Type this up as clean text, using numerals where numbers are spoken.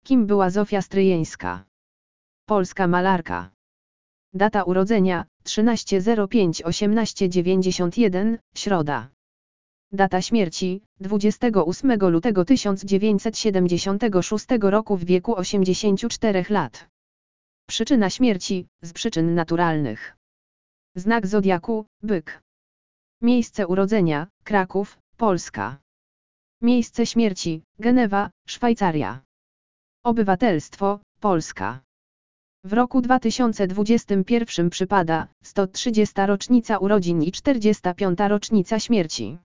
Kim była Zofia Stryjeńska? Polska malarka. Data urodzenia: 13.05.1891, środa. Data śmierci: 28 lutego 1976 roku w wieku 84 lat. Przyczyna śmierci: z przyczyn naturalnych. Znak zodiaku: byk. Miejsce urodzenia: Kraków, Polska. Miejsce śmierci: Genewa, Szwajcaria. Obywatelstwo: Polska. W roku 2021 przypada 130. rocznica urodzin i 45. rocznica śmierci.